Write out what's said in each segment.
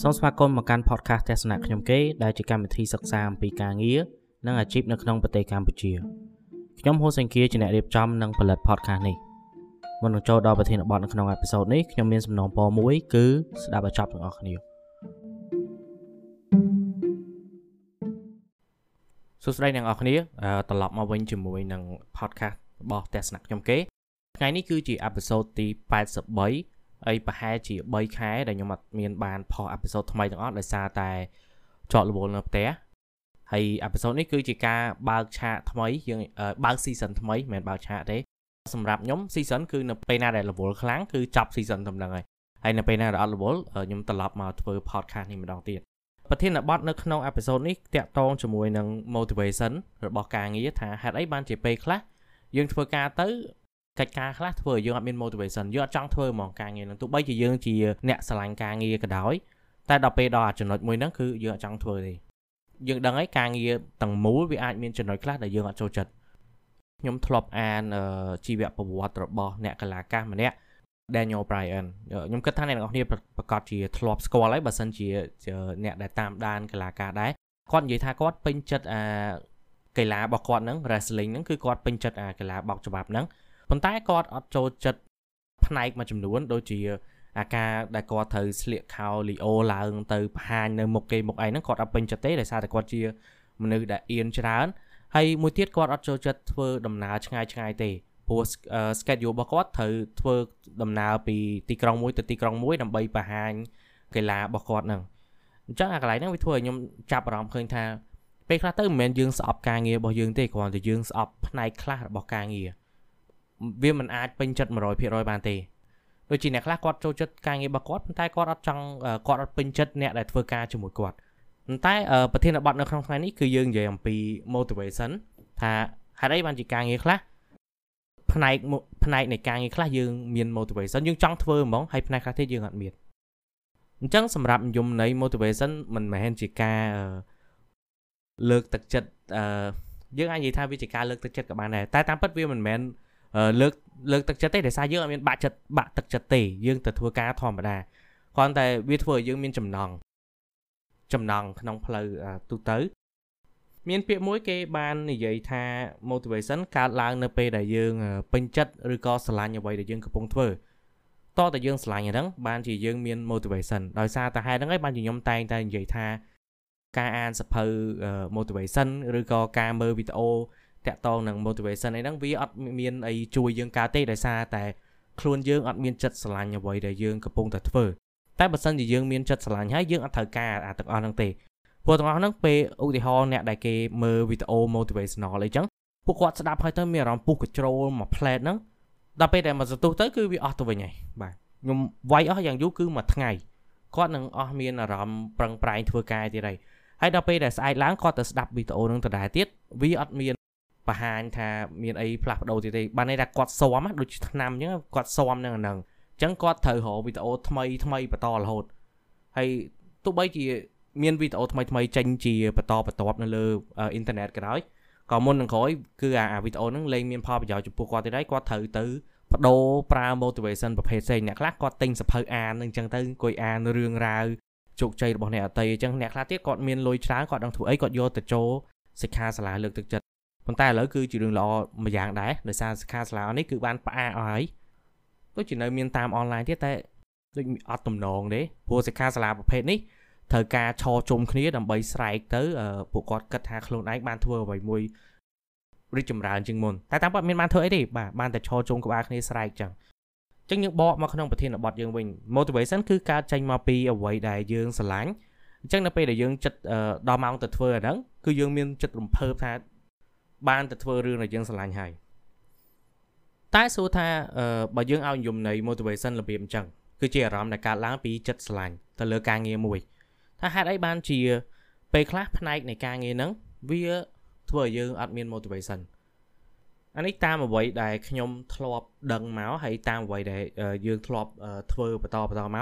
សូមស្វាគមន៍មកកាន់ podcast ទស្សនៈខ្ញុំគេដែលជាកម្មវិធីសិក្សាអំពីការងារនិងអាជីពនៅក្នុងប្រទេសកម្ពុជាខ្ញុំហូសេងគៀជាអ្នករៀបចំនិងផលិត podcast នេះមុននឹងចូលដល់ប្រធានបទនៅក្នុងអេពីសូតនេះខ្ញុំមានសំណូមពរមួយគឺស្ដាប់ឲ្យចប់ទាំងអស់គ្នាសួស្ដីអ្នកនរគ្នាត្រឡប់មកវិញជាមួយនឹង podcast របស់ទស្សនៈខ្ញុំគេថ្ងៃនេះគឺជាអេពីសូតទី83ហើយប្រហែលជា3ខែដែលខ្ញុំអត់មានបានផុសអេពីសូតថ្មីទាំងអស់ដោយសារតែជាប់រវល់នៅផ្ទះហើយអេពីសូតនេះគឺជាការបើកឆាកថ្មីយើងបើក season ថ្មីមិនមែនបើកឆាកទេសម្រាប់ខ្ញុំ season គឺនៅពេលណាដែលរវល់ខ្លាំងគឺចាប់ season តែម្ដងហើយនៅពេលណាដែលអត់រវល់ខ្ញុំត្រឡប់មកធ្វើ podcast នេះម្ដងទៀតប្រធានបទនៅក្នុងអេពីសូតនេះតាក់ទងជាមួយនឹង motivation របស់ការងារថាហេតុអីបានជាពេលខ្លះយើងធ្វើការទៅកិច្ចការខ្លះធ្វើឲ្យយើងអត់មាន motivation យើងអត់ចង់ធ្វើហ្មងការងារហ្នឹងទោះបីជាយើងជាអ្នកស្រឡាញ់ការងារក៏ដោយតែដល់ពេលដល់ចំណុចមួយហ្នឹងគឺយើងអត់ចង់ធ្វើទេយើងដឹងហើយការងារទាំងមូលវាអាចមានចំណុចខ្លះដែលយើងអត់ចូលចិត្តខ្ញុំធ្លាប់អានជីវប្រវត្តិរបស់អ្នកកលាកាសម្នាក់ Daniel Bryan ខ្ញុំគិតថាអ្នកទាំងអស់គ្នាប្រកាសជាធ្លាប់ស្គាល់ហើយបើសិនជាអ្នកដែលតាមដានកលាការដែរគាត់និយាយថាគាត់ពេញចិត្តកីឡារបស់គាត់ហ្នឹង wrestling ហ្នឹងគឺគាត់ពេញចិត្តកីឡាបោកច្បាប់ហ្នឹងប៉ុន្តែគាត់អត់ចូលចិត្តផ្នែកមួយចំនួនដូចជាអាការដែលគាត់ត្រូវស្លៀកខោលីអូឡើងទៅបង្ហាញនៅមុខគេមុខឯហ្នឹងគាត់អត់ពេញចិត្តទេដោយសារតែគាត់ជាមនុស្សដែលអៀនច្រើនហើយមួយទៀតគាត់អត់ចូលចិត្តធ្វើដំណើរឆ្ងាយទេព្រោះ schedule របស់គាត់ត្រូវធ្វើដំណើរពីទីក្រុងមួយទៅទីក្រុងមួយដើម្បីបង្ហាញកីឡារបស់គាត់ហ្នឹងអញ្ចឹងអាកន្លែងហ្នឹងវាធ្វើឲ្យខ្ញុំចាប់អារម្មណ៍ឃើញថាពេលខ្លះទៅមិនមែនយើងស្អប់ការងាររបស់យើងទេគ្រាន់តែយើងស្អប់ផ្នែកខ្លះរបស់ការងារវាមិនអាចពេញចិត្ត 100% បានទេដូចជាអ្នកខ្លះគាត់ចូលចិត្តការងាររបស់គាត់ប៉ុន្តែគាត់អត់ពេញចិត្តអ្នកដែលធ្វើការជាមួយគាត់ប៉ុន្តែប្រធានបទនៅក្នុងថ្ងៃនេះគឺយើងនិយាយអំពី motivation ថាហេតុអីបានជាការងារខ្លះផ្នែកនៃការងារខ្លះយើងមាន motivation យើងចង់ធ្វើហ្មងហើយផ្នែកខ្លះទៀតយើងអត់មានអញ្ចឹងសម្រាប់ខ្ញុំនៃ motivation មិនមែនជាការលើកទឹកចិត្តយើងអាចនិយាយថាវាជាការលើកទឹកចិត្តក៏បានដែរតែតាមពិតវាមិនមែនលើកទឹកចិត្តទេដោយសារយើងអត់មានបាក់ទឹកចិត្តទេយើងទៅធ្វើការធម្មតាគ្រាន់តែវាធ្វើឲ្យយើងមានចំណង់ក្នុងផ្លូវទូទៅមានពាក្យមួយគេបាននិយាយថា motivation កើតឡើងនៅពេលដែលយើងពេញចិត្តឬក៏ស្រឡាញ់អ្វីដែលយើងកំពុងធ្វើតោះតែយើងស្រឡាញ់ហ្នឹងបានជាយើងមាន motivation ដោយសារតែហេតុហ្នឹងឯងបានជាខ្ញុំតែងតែនិយាយថាការអានសភៅ motivation ឬក៏ការមើលវីដេអូតាក់ទងនឹង motivation អីហ្នឹងវាអត់មានអីជួយយើងកើតទេដោយសារតែខ្លួនយើងអត់មានចិត្តស្រឡាញ់អ្វីដែលយើងកំពុងតែធ្វើតែបើសិនជាយើងមានចិត្តស្រឡាញ់ហើយយើងអត់ត្រូវការទាំងអស់ហ្នឹងទេព្រោះទាំងអស់ហ្នឹងពេលឧទាហរណ៍អ្នកដែលគេមើលវីដេអូ motivational អីចឹងពួកគាត់ស្ដាប់ហើយទៅមានអារម្មណ៍ពុះកញ្ជ្រោលមួយផ្លែតហ្នឹងដល់ពេលដែលមកសន្ទុះទៅគឺវាអស់ទៅវិញហើយបាទខ្ញុំវាយអស់យ៉ាងយូរគឺមួយថ្ងៃគាត់នឹងអស់មានអារម្មណ៍ប្រឹងប្រែងធ្វើការទៀតហើយដល់ពេលដែលស្អែកឡើងគាត់ទៅស្ដាប់វីដេអូហ្នឹងដដែលទៀតវាអត់មានបង្ហាញថាមានអីផ្លាស់ប្ដូរទៀតទេបានន័យថាគាត់ស៊ាំដូចឆ្នាំអញ្ចឹងគាត់ស៊ាំនឹងហ្នឹងអញ្ចឹងគាត់ត្រូវរកវីដេអូថ្មីបន្តរហូតហើយទោះបីជាមានវីដេអូថ្មីចេញជាបន្តបន្ទាប់នៅលើអ៊ីនធឺណិតក៏ដោយក៏មុននឹងក្រោយគឺអាវីដេអូហ្នឹងលែងមានផលប្រយោជន៍ចំពោះគាត់ទេដែរគាត់ត្រូវទៅបដូរប្រើ motivation ប្រភេទផ្សេងអ្នកខ្លះគាត់ទិញសភៅអានអញ្ចឹងទៅអង្គុយអានរឿងរ៉ាវជោគជ័យរបស់អ្នកអតីតអញ្ចឹងអ្នកខ្លះទៀតគាត់មានលុយច្រើនគាត់ដឹងធ្វើអីគាត់យកទៅចូលសិក្ខាសាលាលើកទឹកចិត្តប៉ុន្តែឥឡូវគឺជារឿងល្អមួយយ៉ាងដែរដោយសារសិក្ខាសាលានេះគឺបានផ្អាកអស់ហើយដូចជានៅមានតាមអនឡាញទៀតតែដូចអត់ទំនងទេព្រោះសិក្ខាសាលាប្រភេទនេះត្រូវការឈរជុំគ្នាដើម្បីស្រែកទៅពួកគាត់គិតថាខ្លួនឯងបានធ្វើអ្វីមួយរីកចម្រើនជាងមុនតែតាមពិតមានបានធ្វើអីទេបាទបានតែឈរជុំក្បាលគ្នាស្រែកចឹងយើងបកមកក្នុងប្រធានបទយើងវិញ motivation គឺកើតចេញមកពីអ្វីដែលយើងស្រឡាញ់អញ្ចឹងនៅពេលដែលយើងចិត្តដល់ម៉ោងទៅធ្វើអាហ្នឹងគឺយើងមានចិត្តរំភើបថាបានទៅធ្វើរឿងដែលយើងស្រឡាញ់ហើយតែសួរថាបើយើងឲ្យនិយមន័យ motivation របៀបអញ្ចឹងគឺជាអារម្មណ៍ដែលកើតឡើងពីចិត្តស្រឡាញ់ទៅលើការងារមួយថាហេតុអីបានជាពេលខ្លះផ្នែកនៃការងារហ្នឹងវាធ្វើឲ្យយើងអត់មាន motivation អានេះតាមអ្វីដែលខ្ញុំធ្លាប់ដឹងមកហើយតាមអ្វីដែលយើងធ្លាប់ធ្វើបន្តមក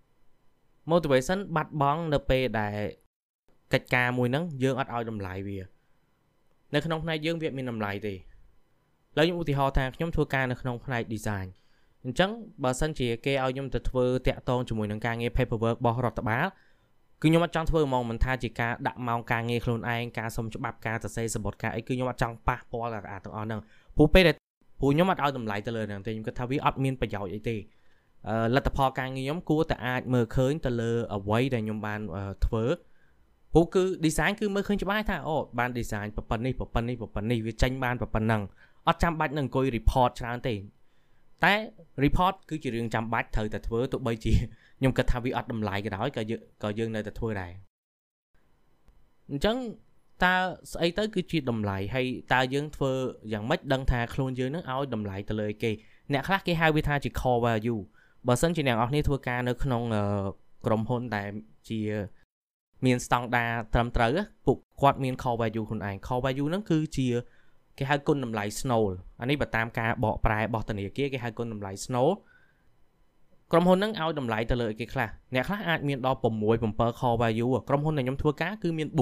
motivation បាត់បង់នៅពេលដែលកិច្ចការមួយហ្នឹងយើងអត់ឲ្យតម្លៃវានៅក្នុងផ្នែកយើងវាមានតម្លៃទេឥឡូវខ្ញុំឧទាហរណ៍ថាខ្ញុំធ្វើការនៅក្នុងផ្នែក design អញ្ចឹងបើសិនជាគេឲ្យខ្ញុំទៅធ្វើតាក់ទងជាមួយនឹងការងារ paperwork របស់រដ្ឋបាលគឺខ្ញុំអត់ចង់ធ្វើហ្មងមិនថាជាការដាក់ម៉ោងការងារខ្លួនឯងការសុំច្បាប់ការសរសេរសម្បត្តិការអីគឺខ្ញុំអត់ចង់ប៉ះពាល់អាទាំងអស់ហ្នឹងព្រោះពេលដែលព្រោះខ្ញុំអត់ឲ្យតម្លៃទៅលើហ្នឹងទេខ្ញុំគិតថាវាអត់មានប្រយោជន៍អីទេលទ្ធផលការងារខ្ញុំគួរតែអាចមើលឃើញទៅលើអ្វីដែលខ្ញុំបានធ្វើព្រោះគឺ design គឺមើលឃើញច្បាស់ថាអូបាន design ប្រព័ន្ធនេះវាចេញបានប្រព័ន្ធហ្នឹងអត់ចាំបាច់នឹងអង្គុយ report ច្រើនទេតែ report គឺជារឿងចាំបាច់ត្រូវតែធ្វើទោះបីជាខ្ញុំគិតថាវាអត់តម្លៃក៏ដោយក៏យើងនៅតែធ្វើដែរអញ្ចឹងតើស្អីទៅគឺជាតម្លៃហើយតើយើងធ្វើយ៉ាងម៉េចដឹងថាខ្លួនយើងនឹងឲ្យតម្លៃទៅលើគេអ្នកខ្លះគេហៅវាថាជា core value បើសិនជាអ្នកនរគ្នាធ្វើការនៅក្នុងក្រុមហ៊ុនដែលជាមានស្តង់ដារត្រឹមត្រូវពួកគាត់មាន core value ខ្លួនឯង core value ហ្នឹងគឺជាគេហៅគុណតម្លៃ SNOL អានេះបើតាមការបកប្រែរបស់ធនាគារគេហៅគុណតម្លៃ SNOL ក្រុមហ៊ុនហ្នឹងឲ្យតម្លៃទៅលើគេខ្លះអ្នកខ្លះអាចមានដល់6 7 core value ក្រុមហ៊ុនដែលខ្ញុំធ្វើការគឺមាន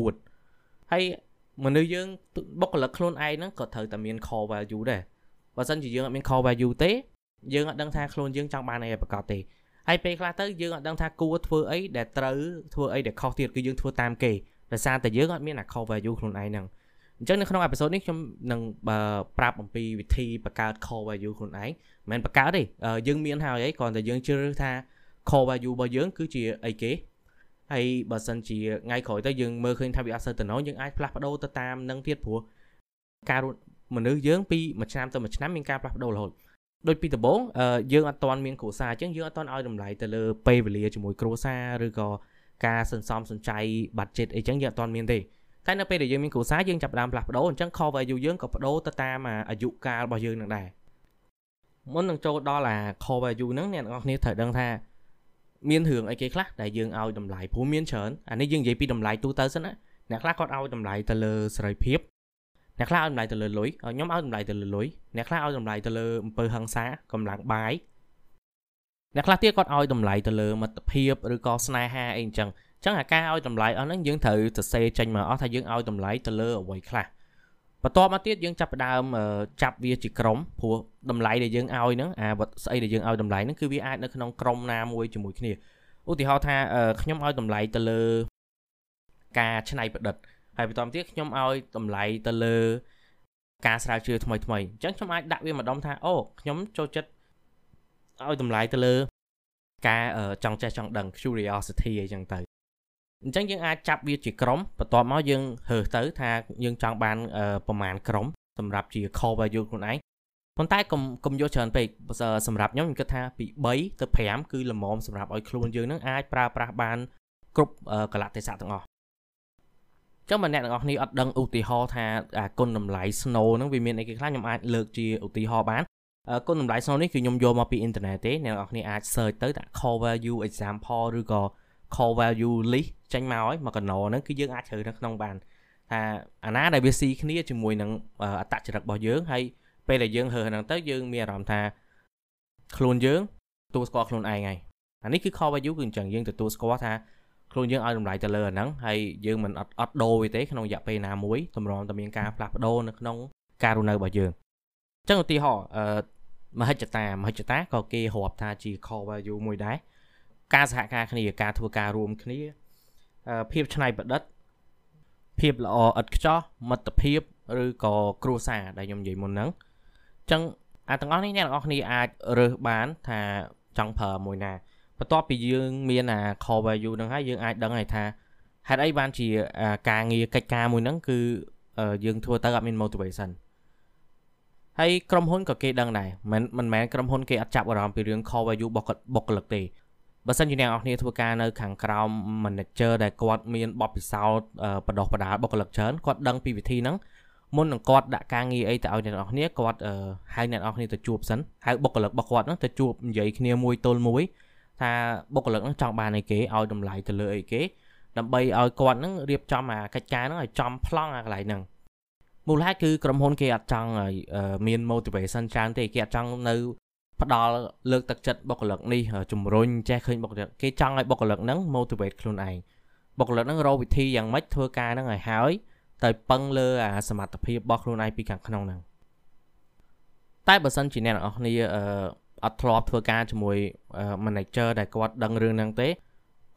4ហើយមនុស្សយើងបុគ្គលិកខ្លួនឯងហ្នឹងក៏ត្រូវតែមាន core value ដែរបើមិនជាយើងអត់មាន core value ទេយើងអត់ដឹងថាខ្លួនយើងចង់បានអីប្រកបទេហើយពេលខ្លះទៅយើងអត់ដឹងថាគួរធ្វើអីដែលត្រូវធ្វើអីដែលខុសទៀតគឺយើងធ្វើតាមគេដោយសារតែយើងអត់មាន core value ខ្លួនឯងហ្នឹងអញ្ចឹងនៅក្នុងអេពីសូតនេះខ្ញុំនឹងប្រាប់អំពីវិធីបង្កើត core value ខ្លួនឯងមិនមែនបង្កើតទេយើងមានហើយគ្រាន់តែយើងជ្រើសរើសថា core value របស់យើងគឺជាអីគេហើយបើសិនជាថ្ងៃក្រោយទៅយើងមើលឃើញថាវាអត់សូវតំណយើងអាចផ្លាស់ប្ដូរទៅតាមនឹងទៀតព្រោះការមនុស្សយើងពីមួយឆ្នាំទៅមួយឆ្នាំមានការផ្លាស់ប្ដូររហូតដូចពីដំបូងយើងអត់ទាន់មានគ្រួសារអញ្ចឹងយើងអត់ទាន់ឲ្យតម្លៃទៅលើពេលវេលាជាមួយគ្រួសារឬក៏ការសន្សំសំចៃ budget អីចឹងយើងអត់ទាន់មានទេតែនៅពេលដែលយើងមានគ្រួសារយើងចាប់ផ្ដើមផ្លាស់ប្ដូរអញ្ចឹង core value យើងក៏ប្ដូរទៅតាមអាយុកាលរបស់យើងនឹងដែរមុននឹងចូលដល់core value ហ្នឹងអ្នកនរគ្នាត្រូវដឹងថាមានរឿងអីគេខ្លះដែលយើងឲ្យតម្លៃព្រោះមានច្រើនអានេះយើងនិយាយពីតម្លៃទូទៅសិនណាអ្នកខ្លះគាត់ឲ្យតម្លៃទៅលើសេរីភាពអ្នកខ្លះឲ្យតម្លៃទៅលើលុយខ្ញុំឲ្យតម្លៃទៅលើលុយអ្នកខ្លះឲ្យតម្លៃទៅលើអំពើហិង្សាកម្លាំងបាយអ្នកខ្លះទៀតគាត់ឲ្យតម្លៃទៅលើមិត្តភាពឬក៏ស្នេហាអីអញ្ចឹងអាការឲ្យតម្លៃអស់ហ្នឹងយើងត្រូវសរសេរចេញមកអស់ថាយើងឲ្យតម្លៃទៅលើអ្វីខ្លះបន្ទាប់មកទៀតយើងចាប់ផ្ដើមចាប់វាជាក្រុមព្រោះតម្លៃដែលយើងឲ្យហ្នឹងស្អីដែលយើងឲ្យតម្លៃហ្នឹងគឺវាអាចនៅក្នុងក្រុមណាមួយជាមួយគ្នាឧទាហរណ៍ថាខ្ញុំឲ្យតម្លៃទៅលើការច្នៃប្រឌិតហើយបន្តទៀតខ្ញុំឲ្យតម្លៃទៅលើការស្រាវជ្រាវថ្មីអញ្ចឹងខ្ញុំអាចដាក់វាម្ដុំថាអូខ្ញុំចូលចិត្តឲ្យតម្លៃទៅលើការចង់ចេះចង់ដឹង curiosity អីចឹងទៅអញ្ចឹងយើងអាចចាប់វាជាក្រុមបន្ទាប់មកយើងរើសទៅថាយើងចង់បានប្រមាណក្រុមសម្រាប់ជា core value ខ្លួនឯងប៉ុន្តែកុំយកច្រើនពេកសម្រាប់ខ្ញុំគិតថាពី3ទៅ5គឺល្មមសម្រាប់ឲ្យខ្លួនយើងនឹងអាចប្រើប្រាស់បានគ្រប់កលៈទេសៈទាំងអស់ចឹងបើអ្នកទាំងអស់គ្នាអត់ដឹងឧទាហរណ៍ថាគុណតម្លៃ SNOW ហ្នឹងវាមានអីគេខ្លះខ្ញុំអាចលើកជាឧទាហរណ៍បានគុណតម្លៃ SNOW នេះគឺខ្ញុំយកមកពីអ៊ីនធឺណិតទេអ្នកទាំងអស់គ្នាអាច search ទៅថា core value example ឬក៏ core value list ចេញមកហើយកណោហ្នឹងគឺយើងអាចជ្រើសនៅក្នុងបានថាអាណាដែលវាស៊ីគ្នាជាមួយនឹងអត្តចរិតរបស់យើងហើយពេលដែលយើងរើសហ្នឹងទៅយើងមានអារម្មណ៍ថាខ្លួនយើងទទួលស្គាល់ខ្លួនឯងហើយអានេះគឺ core value គឺអញ្ចឹងយើងទទួលស្គាល់ថាខ្លួនយើងឲ្យតម្លៃទៅលើអាហ្នឹងហើយយើងមិនអត់ដូរវាទេក្នុងរយៈពេលណាមួយតម្រាំតែមានការផ្លាស់ប្ដូរនៅក្នុងការរស់នៅរបស់យើងអញ្ចឹងឧទាហរណ៍មហិច្ឆតាក៏គេរាប់ថាជា core value មួយដែរការសហការគ្នាការធ្វើការរួមគ្នាភាពច្នៃប្រឌិតភាពល្អឥតខ្ចោះមិត្តភាពឬក៏គ្រួសារដែលខ្ញុំនិយាយមុនហ្នឹងអញ្ចឹងទាំងអស់នេះអ្នកទាំងអស់គ្នាអាចរើសបានថាចង់ប្រើមួយណាបន្ទាប់ពីយើងមានcore value ហ្នឹងហើយយើងអាចដឹងហើយថាហេតុអីបានជាការងារកិច្ចការមួយហ្នឹងគឺយើងធ្វើទៅអត់មាន motivation ហើយក្រុមហ៊ុនក៏គេដឹងដែរមិនមែនក្រុមហ៊ុនគេអត់ចាប់អារម្មណ៍ពីរឿង core value បុគ្គលិកទេបើសិនជាអ្នកនរគ្នាធ្វើការនៅខាងក្រោម manager ដែលគាត់មានបទពិសោធន៍បដោះបដាលបុគ្គលិកច្រើនគាត់ដឹងពីវិធីហ្នឹងមុននឹងគាត់ដាក់ការងារអីទៅឲ្យអ្នកនរគ្នាគាត់ហៅអ្នកនរគ្នាទៅជួបសិនហៅបុគ្គលិករបស់គាត់ហ្នឹងទៅជួបនិយាយគ្នាមួយទល់មួយថាបុគ្គលិកហ្នឹងចង់បានអីគេឲ្យតម្លៃទៅលើអីគេដើម្បីឲ្យគាត់ហ្នឹងរៀបចំកិច្ចការហ្នឹងឲ្យចំប្លង់កន្លែងហ្នឹងមូលហេតុគឺក្រុមហ៊ុនគេអត់ចង់មាន motivation ច្រើនទេគេអត់ចង់នៅផ្ដល់លើកទឹកចិត្តបុគ្គលិកនេះជំរុញចេះឃើញបុគ្គលិកគេចង់ឲ្យបុគ្គលិកហ្នឹង motivate ខ្លួនឯងបុគ្គលិកហ្នឹងរកវិធីយ៉ាងម៉េចធ្វើការហ្នឹងឲ្យហើយទៅពឹងលើសមត្ថភាពរបស់ខ្លួនឯងពីខាងក្នុងហ្នឹងតែបើសិនជាអ្នកនរគ្នាអត់ធ្លាប់ធ្វើការជាមួយ manager ដែលគាត់ដឹងរឿងហ្នឹងទេ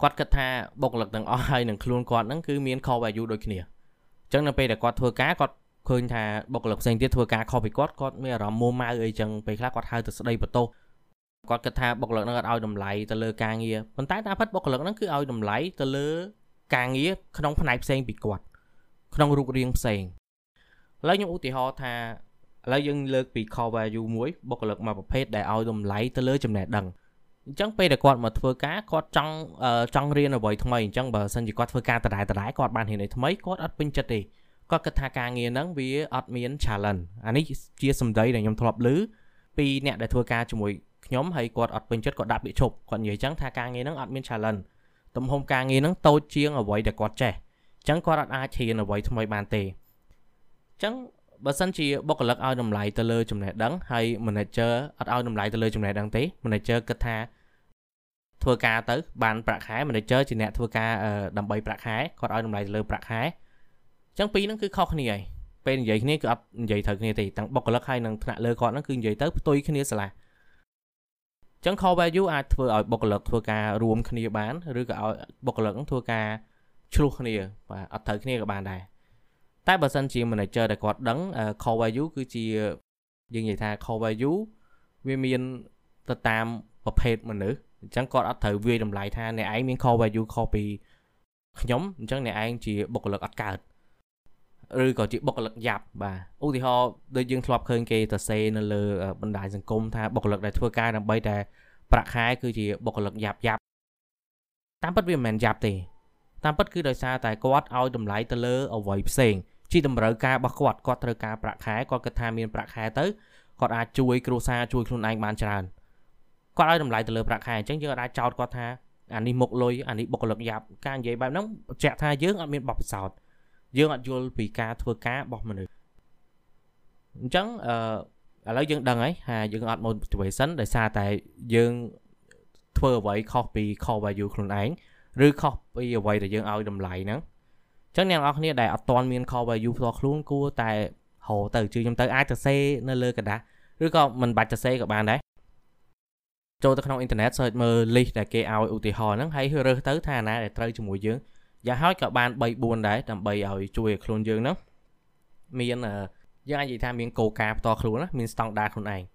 គាត់គិតថាបុគ្គលិកទាំងអស់ហើយនឹងខ្លួនគាត់ហ្នឹងគឺមាន core value ដូចគ្នាអញ្ចឹងនៅពេលដែលគាត់ធ្វើការគាត់ឃើញថាបុគ្គលិកផ្សេងទៀតធ្វើការខុសពីគាត់មានអារម្មណ៍មួម៉ៅអីចឹងពេលខ្លះគាត់ហៅទៅស្ដីបន្ទោសគាត់គិតថាបុគ្គលិកហ្នឹងអត់ឲ្យតម្លៃទៅលើការងារប៉ុន្តែតាមពិតបុគ្គលិកហ្នឹងគឺឲ្យតម្លៃទៅលើការងារក្នុងផ្នែកផ្សេងពីគាត់ក្នុងរូបរាងផ្សេងឥឡូវខ្ញុំឧទាហរណ៍ថាឥឡូវយើងលើកពី core value មួយបុគ្គលិកមួយប្រភេទដែលឲ្យតម្លៃទៅលើចំណេះដឹងអញ្ចឹងពេលដែលគាត់មកធ្វើការគាត់ចង់រៀនអ្វីថ្មីអញ្ចឹងបើសិនជាគាត់ធ្វើការដដែលគាត់បានរៀនអ្វីថ្មីគាត់អត់ពេញចិត្តទេគាត់គិតថាការងារហ្នឹងវាអត់មាន challenge អានេះជាសម្ដីដែលខ្ញុំធ្លាប់ឮពីអ្នកដែលធ្វើការជាមួយខ្ញុំហើយគាត់អត់ពេញចិត្តគាត់ដាក់ពាក្យឈប់គាត់និយាយអញ្ចឹងថាការងារហ្នឹងអត់មាន challenge ទំហំការងារហ្នឹងតូចជាងអ្វីដែលគាត់ចេះអញ្ចឹងគាត់អត់អាចរៀនអ្វីថ្មីបានទេអញ្ចឹងបើសិនជាបុគ្គលិកឲ្យតម្លៃទៅលើចំណេះដឹងហើយ manager អត់ឲ្យតម្លៃទៅលើចំណេះដឹងទេ manager គិតថាធ្វើការទៅបានប្រាក់ខែ manager ជាអ្នកធ្វើការដើម្បីប្រាក់ខែគាត់ឲ្យតម្លៃទៅលើប្រាក់ខែអញ្ចឹងពីរហ្នឹងគឺខុសគ្នាហើយពេលនិយាយគ្នាគឺអត់និយាយត្រូវគ្នាទេទាំងបុគ្គលិកហើយនិងថ្នាក់លើគាត់ហ្នឹងគឺនិយាយទៅផ្ទុយគ្នាស្រឡះអញ្ចឹង core value អាចធ្វើឲ្យបុគ្គលិកធ្វើការរួមគ្នាបានឬក៏ឲ្យបុគ្គលិកធ្វើការឆ្លោះគ្នាបាទអត់ត្រូវគ្នាក៏បានដែរតែបើសិនជា manager ដែលគាត់ដឹង core value គឺជាយើងនិយាយថា core value វាមានទៅតាមប្រភេទមនុស្សអញ្ចឹងគាត់អត់ត្រូវវាយតម្លៃថាអ្នកឯងមាន core value ខុសពីខ្ញុំអញ្ចឹងអ្នកឯងជាបុគ្គលិកអត់កើតឬក៏ជាបុគ្គលិកយ៉ាប់បាទឧទាហរណ៍ដូចយើងធ្លាប់ឃើញគេទៅសេនៅលើបណ្ដាញសង្គមថាបុគ្គលិកដែលធ្វើការដើម្បីតែប្រាក់ខែគឺជាបុគ្គលិកយ៉ាប់តាមពិតវាមិនមែនយ៉ាប់ទេតាមពិតគឺដោយសារតែគាត់ឲ្យតម្លៃទៅលើអ្វីផ្សេងជាតម្រូវការរបស់គាត់ត្រូវការប្រាក់ខែគាត់គិតថាមានប្រាក់ខែទៅគាត់អាចជួយគ្រួសារជួយខ្លួនឯងបានច្រើនគាត់ឲ្យតម្លៃទៅលើប្រាក់ខែអញ្ចឹងយើងអាចចោទគាត់ថាអានេះមុខលុយអានេះបុគ្គលិកយ៉ាប់ការនិយាយបែបហ្នឹងបញ្ជាក់ថាយើងអត់មានបទពិសោធន៍យើងអត់យល់ពីការធ្វើការរបស់មនុស្សអញ្ចឹងឥឡូវយើងដឹងហើយថាយើងអត់ motivation ដោយសារតែយើងធ្វើអ្វីខុសពី core value ខ្លួនឯងឬខុសពីអ្វីដែលយើងឲ្យតម្លៃហ្នឹងអញ្ចឹងអ្នកនរគ្នាដែលអត់ទាន់មាន core value ផ្ទាល់ខ្លួនគួរតែហៅទៅជឿខ្ញុំទៅអាចទៅសេនៅលើกระดาษឬក៏មិនបាច់ទៅសេក៏បានដែរចូលទៅក្នុងអ៊ីនធឺណិត search មើល list ដែលគេឲ្យឧទាហរណ៍ហ្នឹងហើយរើសទៅថាណាដែលត្រូវជាមួយយើងយ៉ាងហោចក៏បាន 3-4 ដែរដើម្បីឲ្យជួយឲ្យខ្លួនយើងហ្នឹងមានយើងអាចនិយាយថាមានគោលការណ៍ផ្ទាល់ខ្លួនណាមានស្តង់ដារខ្លួនឯង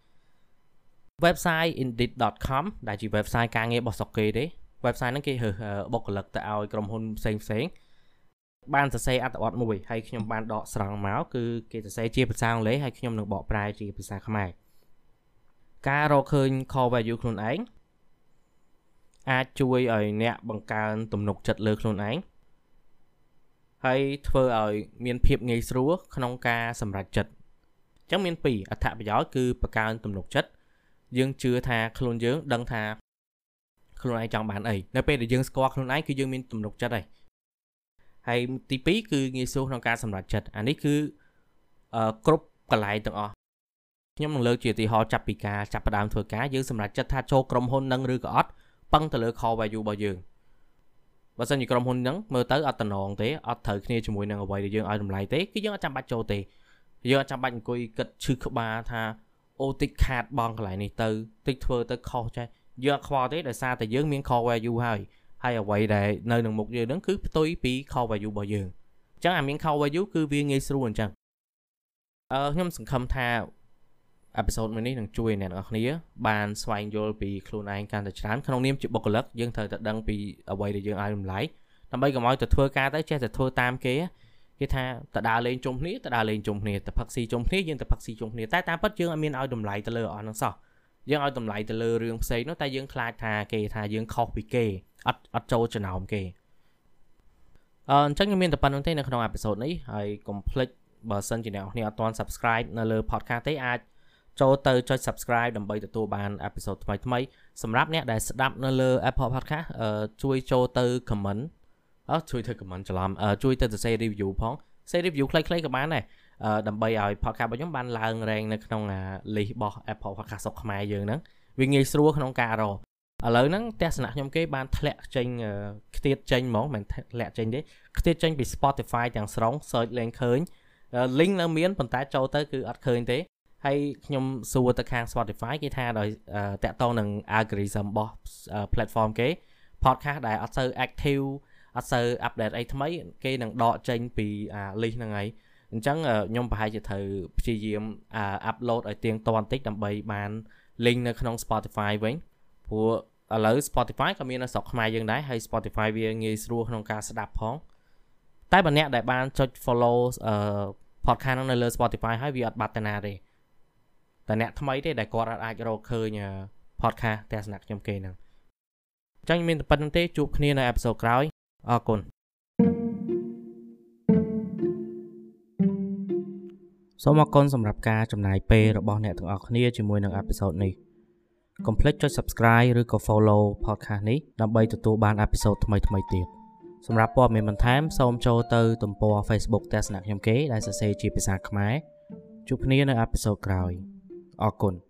website indeed.com ដែលជា website ការងាររបស់ស្រុកគេទេ website ហ្នឹងគេរើសបុគ្គលិកទៅឲ្យក្រុមហ៊ុនផ្សេងបានសរសេរអត្ថបទមួយហើយខ្ញុំបានដកស្រង់មកគឺគេសរសេរជាភាសាអង់គ្លេសហើយខ្ញុំនឹងបកប្រែជាភាសាខ្មែរការរកឃើញ core value ខ្លួនឯងអាចជួយឲ្យអ្នកបង្កើនទំនុកចិត្តលើខ្លួនឯងហើយធ្វើឲ្យមានភាពងាយស្រួលក្នុងការសម្រេចចិត្តអញ្ចឹងមាន2អត្ថប្រយោជន៍គឺបង្កើនទំនុកចិត្តយើងជឿថាខ្លួនយើងដឹងថាខ្លួនឯងចង់បានអីនៅពេលដែលយើងស្គាល់ខ្លួនឯងគឺយើងមានទំនុកចិត្តហើយទី2គឺងាយស្រួលក្នុងការសម្រេចចិត្តអានេះគឺគ្រប់កន្លែងទាំងអស់ខ្ញុំនឹងលើកជាឧទាហរណ៍ចាប់ពីការចាប់ផ្ដើមធ្វើការយើងសម្រេចចិត្តថាចូលក្រុមហ៊ុននឹងឬក៏អត់ពឹងទៅលើ core value របស់យើងបើសិនជាក្រុមហ៊ុនហ្នឹងមើលទៅអត់តំណងទេអត់ត្រូវគ្នាជាមួយនឹងអ្វីដែលយើងឲ្យតម្លៃទេគឺយើងអត់ចាំបាច់ចូលទេយើងអត់ចាំបាច់អង្គុយគិតឈឺក្បាលថាអូតិចខាតបងកន្លែងនេះទៅតិចធ្វើទៅខុសចេះយើងអត់ខ្វល់ទេដោយសារតែយើងមាន core value ហើយអ្វីដែលនៅនឹងមុខយើងហ្នឹងគឺផ្ទុយពី core value របស់យើងអញ្ចឹងអាមាន core value គឺវាងាយស្រួលអញ្ចឹងខ្ញុំសង្ឃឹមថាអេពីសូតមួយនេះនឹងជួយអ្នកនរគ្នាបានស្វែងយល់ពីខ្លួនឯងកាន់តែច្រើនក្នុងនាមជាបុគ្គលិកយើងត្រូវតែដឹងពីអ្វីដែលយើងឲ្យតម្លៃដើម្បីកុំឲ្យទៅធ្វើការទៅចេះតែធ្វើតាមគេថាតដើរលេងជុំគ្នាតដើរលេងជុំគ្នាតផឹកស៊ីជុំគ្នាយើងទៅផឹកស៊ីជុំគ្នាតែតាមពិតយើងអត់មានឲ្យតម្លៃទៅលើអស់ហ្នឹងសោះយើងឲ្យតម្លៃទៅលើរឿងផ្សេងនោះតែយើងខ្លាចថាគេថាយើងខុសពីគេអត់ចូលចំណោមគេអញ្ចឹងខ្ញុំមានតែប៉ុណ្្នឹងទេនៅក្នុងអេពីសូតនេះហើយកុំភ្លេចបើសិនជាអ្នកនរគ្នាអត់ទាន់ subscribe នៅលើ podcast ទេអាចចូលទៅចុច subscribe ដើម្បីទទួលបានអេពីសូតថ្មីសម្រាប់អ្នកដែលស្ដាប់នៅលើ Apple Podcast ជួយចូលទៅ comment ជួយទៅ comment ច្រឡំជួយទៅសរសេរ review ផងសរសេរ review ខ្លីៗក៏បានដែរដើម្បីឲ្យ podcast របស់ខ្ញុំបានឡើង rank នៅក្នុង list របស់ Apple Podcast ស្រុកខ្មែរយើងហ្នឹងវាងាយស្រួលក្នុងការរកឥឡូវហ្នឹងទស្សនៈខ្ញុំគេបានធ្លាក់ចេញខ្ទាតចេញហ្មងមិនធ្លាក់ចេញទេខ្ទាតចេញពី Spotify ទាំងស្រុង search លេងឃើញ link នៅមានប៉ុន្តែចូលទៅគឺអត់ឃើញទេហើយខ្ញុំសួរទៅខាង Spotify គេថាដោយតាក់ទងនឹង algorithm របស់ platform គេ podcast ដែលអត់សូវ active អត់សូវ update អីថ្មីគេនឹងដកចេញពីlist ហ្នឹងហើយអញ្ចឹងខ្ញុំប្រហែលជាត្រូវព្យាយាមupload ឲ្យទៀងទាត់បន្តិចដើម្បីបាន link នៅក្នុង Spotify វិញព្រោះឥឡូវ Spotify ក៏មាននៅស្រុកខ្មែរយើងដែរហើយ Spotify វាងាយស្រួលក្នុងការស្ដាប់ផងតែបើអ្នកដែលបានចុច follow podcast ហ្នឹងនៅលើ Spotify ហើយវាអត់បាត់តាណាទេតែអ្នកថ្មីទេដែលគាត់អាចរកឃើញ podcast ទស្សនៈខ្ញុំគេហ្នឹងអញ្ចឹងមានតែប៉ុណ្្នឹងទេជួបគ្នានៅ episode ក្រោយអរគុណសូមអរគុណសម្រាប់ការចំណាយពេលរបស់អ្នកទាំងអស់គ្នាជាមួយនឹង episode នេះកុំភ្លេចចុច subscribe ឬក៏ follow podcast នេះដើម្បីទទួលបាន episode ថ្មីៗទៀតសម្រាប់ព័ត៌មានបន្ថែមសូមចូលទៅទំព័រ Facebook ទស្សនៈខ្ញុំគេដែលសរសេរជាភាសាខ្មែរជួបគ្នានៅ episode ក្រោយអរគុណ